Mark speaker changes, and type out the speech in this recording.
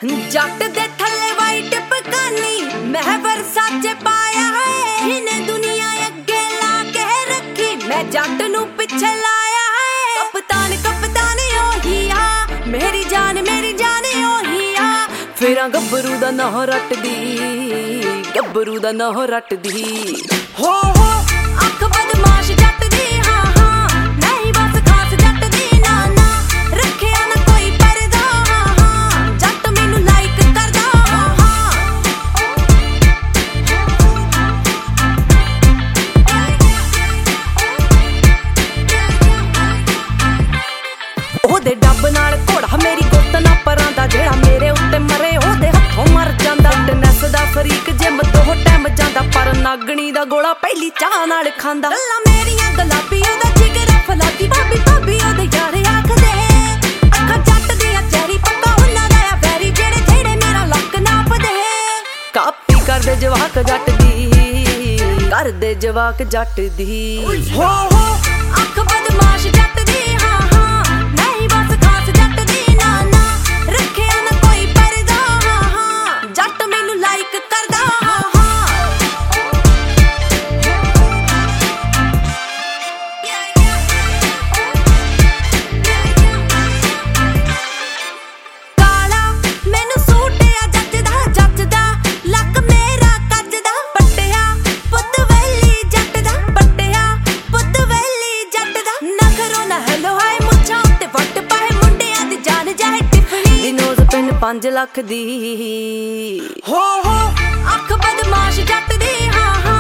Speaker 1: ਜੱਟ ਦੇ ਥੱਲੇ ਵਾਈਟ ਪਕਾਨੀ ਮੈਂ ਵਰਸਾਚੇ ਪਾਇਆ ਹੈ। ਇਹਨੇ ਦੁਨੀਆ ਅੱਗੇ ਲਾ ਕੇ ਰੱਖੀ ਮੈਂ ਜੱਟ ਨੂੰ ਪਿੱਛੇ ਲਾਇਆ ਹੈ। ਕਪਤਾਨ ਕਪਤਾਨ ਉਹੀ ਆ ਮੇਰੀ ਜਾਨ ਉਹੀ ਆ। ਫੇਰਾਂ ਗੱਭਰੂ ਦਾ ਨਾਂ ਰੱਟਦੀ ਗੱਭਰੂ ਦਾ ਨਾਂ ਰੱਟਦੀ ਹੋ ਅੱਖ ਬਦਮਾਸ਼ ਜੱਟ ਦੀ ਹਾਂ ਹਾਂ ਨਹੀਂ ਬਸ ਖਾਸ ਜੱਟ ਦੀ ਨਾ ਨਾ ਰੱਖਿਆ ਨਾ ਕੋਈ ਪਰਦਾ ਹਾਂ ਹਾਂ ਜੱਟ ਮੈਨੂੰ ਲਾਈਕ ਕਰਦਾ ਹਾਂ ਹਾਂ। ਉਹਦੇ ਡੱਬ ਨਾਲ ਘੋੜਾ ਮੇਰੀ ਗੁੱਤ ਨਾ ਪਰਾਂ ਦਾ ਜਿਹੜਾ ਮੇਰੇ ਉੱਤੇ ਮਰੇ ਉਹਦੇ ਹੱਥੋਂ ਮਰ ਜਾਂਦਾ। ਟਨੈਸ ਦਾ ਫਰੀਕ ਜਿਮ ਦੋ ਟਾਈਮ ਜਾਂਦਾ ਪਰ ਨਾਗਣੀ ਦਾ ਗੋਲਾ ਪਹਿਲੀ ਚਾਹ ਨਾਲ ਖਾਂਦਾ। ਗੱਲਾਂ ਮੇਰੀਆਂ ਗੁਲਾਬੀ ਉਹਦਾ ਜਿਗਰ ਫਲਾਦੀ ਭਾਬੀ ਭਾਬੀ ਉਹਦੇ ਯਾਰ ਆਖਦੇ ਅੱਖਾਂ ਜੱਟ ਦੀਆਂ ਚੈਰੀ ਪੱਕਾ ਉਹਨਾਂ ਦਾ ਆ ਵੈਰੀ ਜਿਹੜੇ ਜਿਹੜੇ ਮੇਰਾ ਲੱਕ ਨਾਪਦੇ। ਕਾਪੀ ਕਰਦੇ ਜਵਾਕ ਜੱਟ ਦੀ ਕਰਦੇ ਜਵਾਕ ਜੱਟ ਦੀ ਹੋ ਅੱਖ ਬਦਮਾਸ਼ ਜੱਟ ਦੀ ਹਾਂ ਹਾਂ ਨਹੀਂ ਬਸ ਖਾਸ ਜੱਟ ਦੀ ਨਾ ਨਾ ਰੱਖਿਆ ਨਾ ਕੋਈ ਪਰਦਾ ਹਾਂ ਹਾਂ ਜੱਟ ਮੈਨੂੰ ਲਾਈਕ ਕਰਦਾ ਹਾਂ ਹਾਂ। ਕਾਲਾ ਮੈਨੂੰ ਸੂਟ ਆ ਜੱਚਦਾ ਲੱਕ ਮੇਰਾ ਕੱਜਦਾ ਪੱਟਿਆ ਪੁੱਤ ਵੈਲੀ ਜੱਟ ਦਾ ਪੱਟਿਆ ਪੁੱਤ ਵੈਲੀ ਜੱਟ ਦਾ ਨਖਰੋ ਨਾ ਹੈਲੋ ਹਾਏ ਮੁੱਛਾਂ ਉੱਤੇ ਵੱਟ ਪਾਏ ਮੁੰਡਿਆਂ ਦੀ ਜਾਨ ਜਾਏ ਟਿਫਨੀ ਦੀ ਨੋਜ਼ ਪਿੰਨ 5 ਲੱਖ ਦੀ ਹੋ ਅੱਖ ਬਦਮਾਸ਼ ਜੱਟ ਦੀ ਹਾਂ ਹਾਂ